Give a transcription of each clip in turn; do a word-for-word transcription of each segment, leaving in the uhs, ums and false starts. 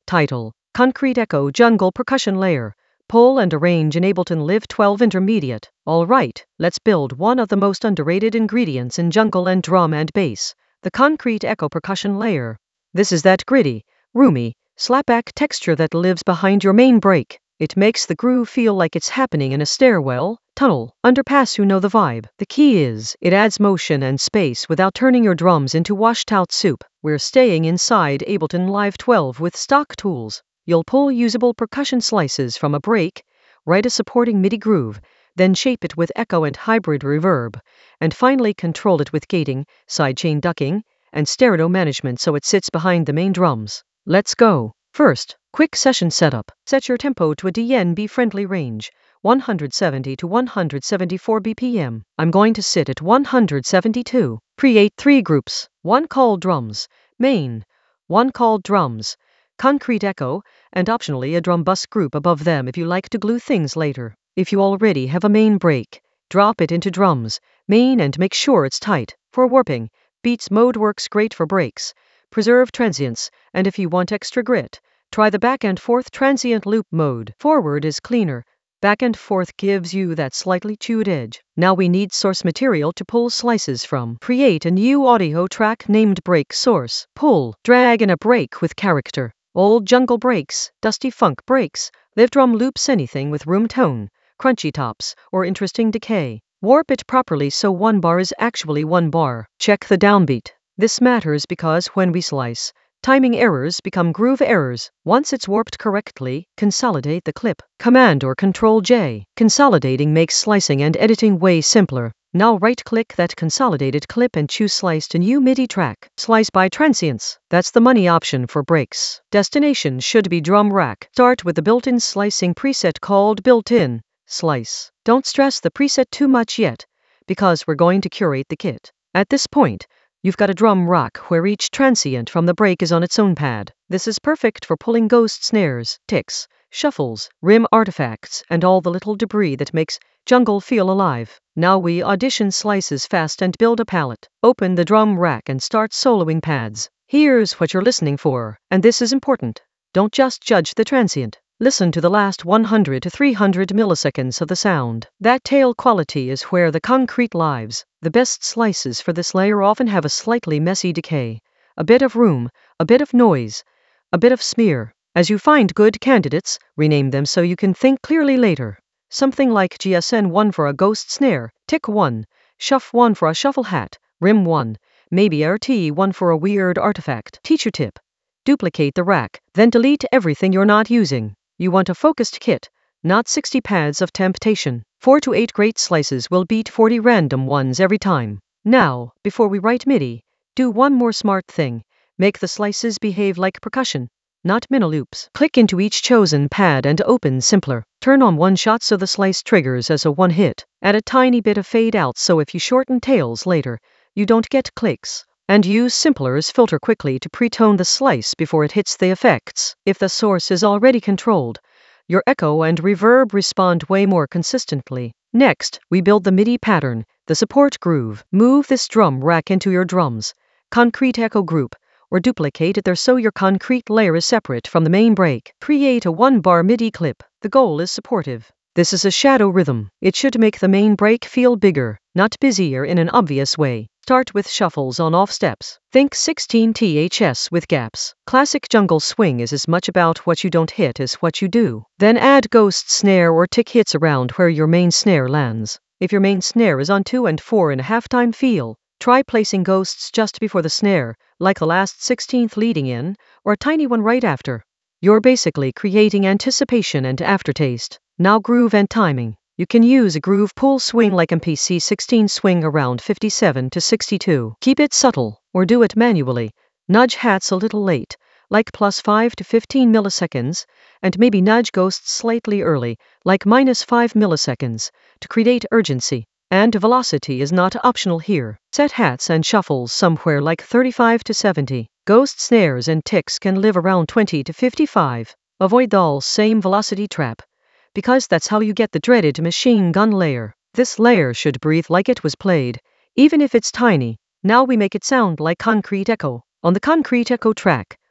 Title: Concrete Echo Jungle Percussion Layer. Pull and arrange in Ableton Live twelve Intermediate. Alright, let's build one of the most underrated ingredients in jungle and drum and bass, the Concrete Echo Percussion Layer. This is that gritty, roomy, slapback texture that lives behind your main break. It makes the groove feel like it's happening in a stairwell, tunnel, underpass. You know the vibe. The key is, it adds motion and space without turning your drums into washed out soup. We're staying inside Ableton Live twelve with stock tools. You'll pull usable percussion slices from a break, write a supporting MIDI groove, then shape it with echo and hybrid reverb, and finally control it with gating, sidechain ducking, and stereo management so it sits behind the main drums. Let's go. First, quick session setup. Set your tempo to a D N B-friendly range, one hundred seventy to one hundred seventy-four B P M. I'm going to sit at one hundred seventy-two. Create three groups. One called drums, main. One called drums, concrete echo, and optionally a drum bus group above them if you like to glue things later. If you already have a main break, drop it into drums, main, and make sure it's tight. For warping, beats mode works great for breaks. Preserve transients, and if you want extra grit, try the back and forth transient loop mode. Forward is cleaner. Back and forth gives you that slightly chewed edge. Now we need source material to pull slices from. Create a new audio track named Break Source. Pull, drag in a break with character. Old jungle breaks, dusty funk breaks, live drum loops, anything with room tone, crunchy tops, or interesting decay. Warp it properly so one bar is actually one bar. Check the downbeat. This matters because when we slice, timing errors become groove errors. Once it's warped correctly, consolidate the clip. Command or Control J. Consolidating makes slicing and editing way simpler. Now right-click that consolidated clip and choose Slice to New MIDI Track. Slice by transients. That's the money option for breaks. Destination should be drum rack. Start with the built-in slicing preset called Built-in Slice. Don't stress the preset too much yet, because we're going to curate the kit. At this point, you've got a drum rack where each transient from the break is on its own pad. This is perfect for pulling ghost snares, ticks, shuffles, rim artifacts, and all the little debris that makes jungle feel alive. Now we audition slices fast and build a palette. Open the drum rack and start soloing pads. Here's what you're listening for, and this is important. Don't just judge the transient. Listen to the last one hundred to three hundred milliseconds of the sound. That tail quality is where the concrete lives. The best slices for this layer often have a slightly messy decay, a bit of room, a bit of noise, a bit of smear. As you find good candidates, rename them so you can think clearly later. Something like G S N one for a ghost snare, tick one, shuff one for a shuffle hat, rim one, maybe R T one for a weird artifact. Teacher tip: duplicate the rack, then delete everything you're not using. You want a focused kit, not sixty pads of temptation. Four to eight great slices will beat forty random ones every time. Now, before we write MIDI, do one more smart thing. Make the slices behave like percussion, not mini loops. Click into each chosen pad and open Simpler. Turn on one shot so the slice triggers as a one hit. Add a tiny bit of fade out so if you shorten tails later, you don't get clicks. And use Simpler's filter quickly to pre-tone the slice before it hits the effects. If the source is already controlled, your echo and reverb respond way more consistently. Next, we build the MIDI pattern, the support groove. Move this drum rack into your drums, concrete echo group, or duplicate it there so your concrete layer is separate from the main break. Create a one-bar MIDI clip. The goal is supportive. This is a shadow rhythm. It should make the main break feel bigger, not busier in an obvious way. Start with shuffles on off steps. Think sixteen T H S with gaps. Classic jungle swing is as much about what you don't hit as what you do. Then add ghost snare or tick hits around where your main snare lands. If your main snare is on two and four and a half time feel, try placing ghosts just before the snare, like the last sixteenth leading in, or a tiny one right after. You're basically creating anticipation and aftertaste. Now groove and timing. You can use a groove pull swing like M P C sixteen swing around fifty-seven to sixty-two. Keep it subtle, or do it manually. Nudge hats a little late, like plus five to fifteen milliseconds, and maybe nudge ghosts slightly early, like minus five milliseconds, to create urgency. And velocity is not optional here. Set hats and shuffles somewhere like thirty-five to seventy. Ghost snares and ticks can live around twenty to fifty-five. Avoid the all same velocity trap, because that's how you get the dreaded machine gun layer. This layer should breathe like it was played, even if it's tiny. Now we make it sound like concrete echo. On the concrete echo track,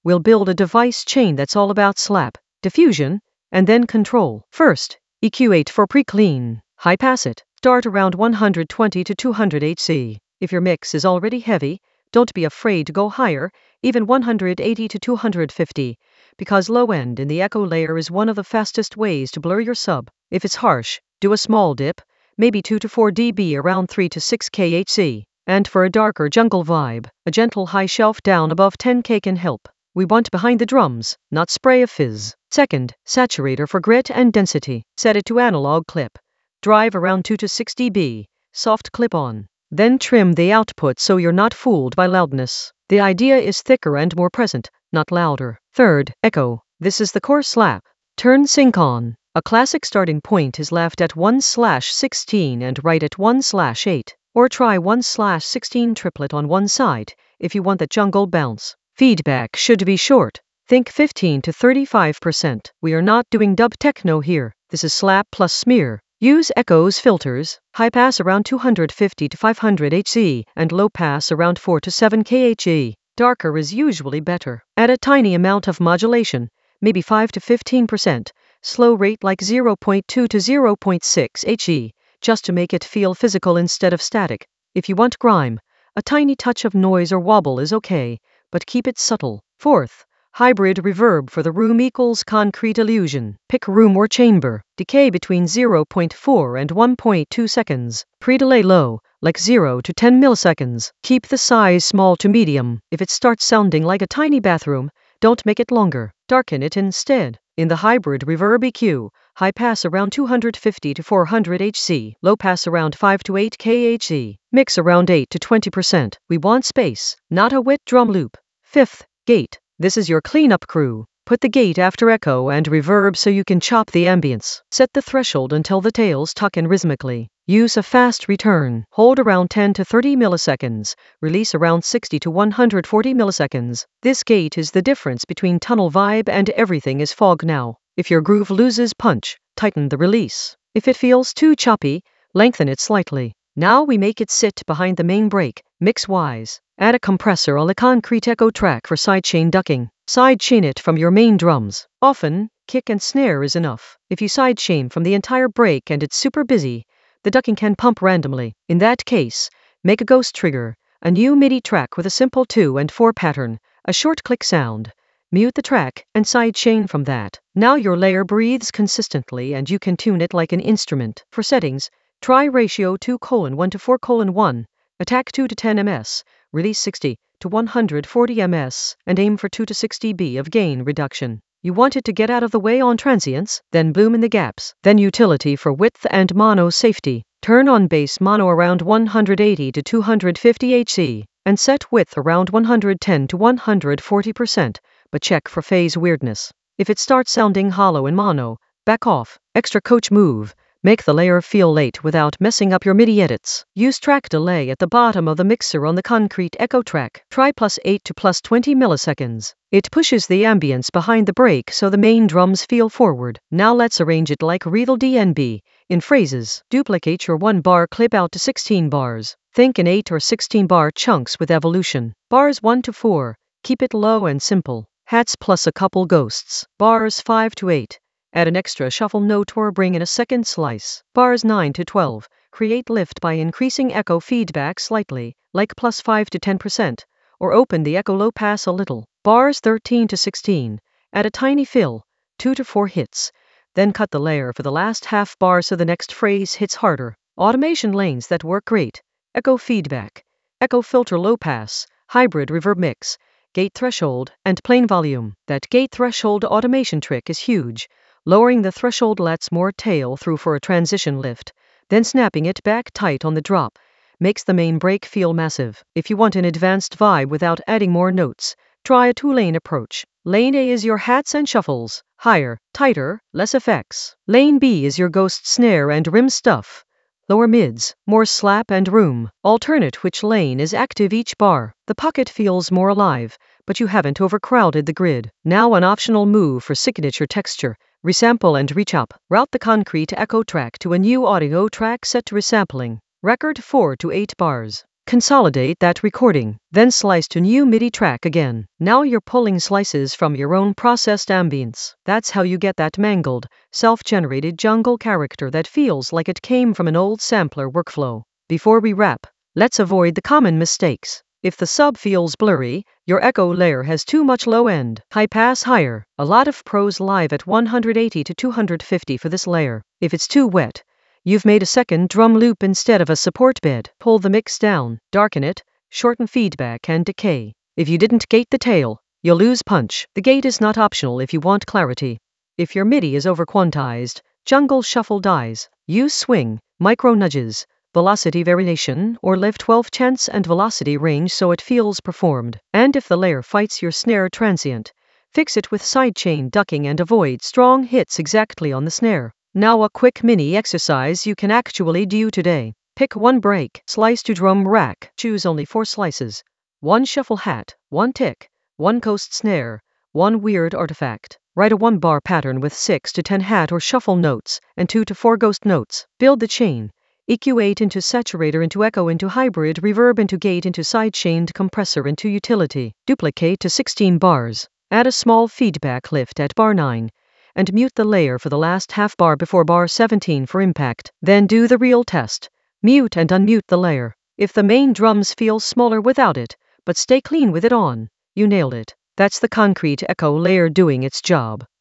we'll build a device chain that's all about slap, diffusion, and then control. First, E Q eight for pre-clean. High pass it. Start around one hundred twenty to two hundred hertz. If your mix is already heavy, don't be afraid to go higher, even one hundred eighty to two hundred fifty, because low end in the echo layer is one of the fastest ways to blur your sub. If it's harsh, do a small dip, maybe two to four decibels around three to six kilohertz. And for a darker jungle vibe, a gentle high shelf down above ten K can help. We want behind the drums, not spray of fizz. Second, saturator for grit and density. Set it to analog clip. Drive around two to six decibels, soft clip on. Then trim the output so you're not fooled by loudness. The idea is thicker and more present, not louder. Third, echo. This is the core slap. Turn sync on. A classic starting point is left at one slash sixteen and right at one slash eight. Or try one slash sixteen triplet on one side, if you want the jungle bounce. Feedback should be short. Think fifteen to thirty-five percent. We are not doing dub techno here. This is slap plus smear. Use echoes filters, high pass around two hundred fifty to five hundred hertz, and low pass around four to seven kilohertz. Darker is usually better. Add a tiny amount of modulation, maybe five to fifteen percent, slow rate like zero point two to zero point six hertz, just to make it feel physical instead of static. If you want grime, a tiny touch of noise or wobble is okay, but keep it subtle. Fourth, hybrid reverb for the room equals concrete illusion. Pick room or chamber. Decay between zero point four and one point two seconds. Pre-delay low, like zero to ten milliseconds. Keep the size small to medium. If it starts sounding like a tiny bathroom, don't make it longer. Darken it instead. In the hybrid reverb E Q, high pass around two hundred fifty to four hundred hertz, low pass around five to eight kilohertz, mix around eight to twenty percent. We want space, not a wet drum loop. Fifth, gate. This is your cleanup crew. Put the gate after echo and reverb so you can chop the ambience. Set the threshold until the tails tuck in rhythmically. Use a fast return. Hold around ten to thirty milliseconds. Release around sixty to one hundred forty milliseconds. This gate is the difference between tunnel vibe and everything is fog now. If your groove loses punch, tighten the release. If it feels too choppy, lengthen it slightly. Now we make it sit behind the main break, mix-wise. Add a compressor on the concrete echo track for sidechain ducking. Sidechain it from your main drums. Often, kick and snare is enough. If you sidechain from the entire break and it's super busy, the ducking can pump randomly. In that case, make a ghost trigger, a new MIDI track with a simple two and four pattern, a short click sound. Mute the track and sidechain from that. Now your layer breathes consistently and you can tune it like an instrument. For settings, try ratio two colon one to four colon one, attack two to ten millimeters, release sixty to one hundred forty millimeters, and aim for two to six decibels of gain reduction. You want it to get out of the way on transients, then boom in the gaps. Then utility for width and mono safety. Turn on bass mono around one hundred eighty to two hundred fifty hertz, and set width around one hundred ten to one hundred forty percent, but check for phase weirdness. If it starts sounding hollow in mono, back off. Extra coach move. Make the layer feel late without messing up your MIDI edits. Use track delay at the bottom of the mixer on the concrete echo track. Try plus eight to plus twenty milliseconds. It pushes the ambience behind the break so the main drums feel forward. Now let's arrange it like Real D N B. In phrases, duplicate your one bar clip out to sixteen bars. Think in eight or sixteen bar chunks with evolution. Bars one to four, keep it low and simple. Hats plus a couple ghosts. Bars five to eight. Add an extra shuffle note or bring in a second slice. Bars nine to twelve. Create lift by increasing echo feedback slightly, like plus five to ten percent, or open the echo low pass a little. Bars thirteen to sixteen. Add a tiny fill, two to four hits. Then cut the layer for the last half bar so the next phrase hits harder. Automation lanes that work great. Echo feedback. Echo filter low pass. Hybrid reverb mix. Gate threshold, and plain volume. That gate threshold automation trick is huge. Lowering the threshold lets more tail through for a transition lift, then snapping it back tight on the drop makes the main break feel massive. If you want an advanced vibe without adding more notes, try a two-lane approach. Lane A is your hats and shuffles, higher, tighter, less effects. Lane B is your ghost snare and rim stuff, lower mids, more slap and room. Alternate which lane is active each bar. The pocket feels more alive, but you haven't overcrowded the grid. Now an optional move for signature texture. Resample and rechop. Route the concrete echo track to a new audio track set to resampling. Record four to eight bars. Consolidate that recording, then slice to new MIDI track again. Now you're pulling slices from your own processed ambience. That's how you get that mangled, self-generated jungle character that feels like it came from an old sampler workflow. Before we wrap, let's avoid the common mistakes. If the sub feels blurry, your echo layer has too much low end. High pass higher. A lot of pros live at one hundred eighty to two hundred fifty for this layer. If it's too wet, you've made a second drum loop instead of a support bed. Pull the mix down, darken it, shorten feedback and decay. If you didn't gate the tail, you'll lose punch. The gate is not optional if you want clarity. If your MIDI is over-quantized, jungle shuffle dies. Use swing, micro nudges, velocity variation, or live twelve chants and velocity range so it feels performed. And if the layer fights your snare transient, fix it with sidechain ducking and avoid strong hits exactly on the snare. Now a quick mini exercise you can actually do today. Pick one break, slice to drum rack, choose only four slices. One shuffle hat, one tick, one coast snare, one weird artifact. Write a one bar pattern with six to ten hat or shuffle notes, and two to four ghost notes. Build the chain. E Q eight into saturator into echo into hybrid reverb into gate into sidechained compressor into utility. Duplicate to sixteen bars. Add a small feedback lift at bar nine. And mute the layer for the last half bar before bar seventeen for impact. Then do the real test. Mute and unmute the layer. If the main drums feel smaller without it, but stay clean with it on, you nailed it. That's the concrete echo layer doing its job.